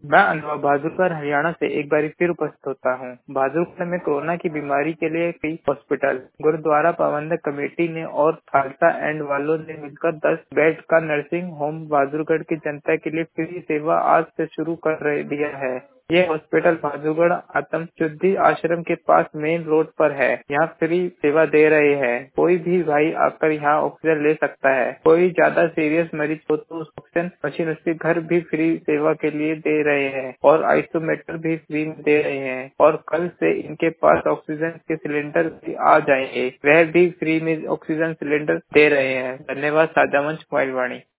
मैं अनुभव बहादुरगढ़ हरियाणा से एक बार फिर उपस्थित होता हूँ। बहादुरगढ़ में कोरोना की बीमारी के लिए कई हॉस्पिटल, गुरुद्वारा प्रबंधक कमेटी ने और खालसा एंड वालों ने मिलकर 10 बेड का नर्सिंग होम बहादुरगढ़ की जनता के लिए फ्री सेवा आज से शुरू कर दिया है। ये हॉस्पिटल बहादुरगढ़ आत्म शुद्धि आश्रम के पास मेन रोड पर है। यहाँ फ्री सेवा दे रहे हैं। कोई भी भाई आकर यहाँ ऑक्सीजन ले सकता है। कोई ज्यादा सीरियस मरीज हो तो ऑक्सीजन मशीन उसके घर भी फ्री सेवा के लिए दे रहे हैं और आइसोमीटर भी फ्री में दे रहे हैं। और कल से इनके पास ऑक्सीजन के सिलेंडर भी आ जाएंगे। वह भी फ्री में ऑक्सीजन सिलेंडर दे रहे हैं। धन्यवाद साझा मंच मोबाइल वाणी।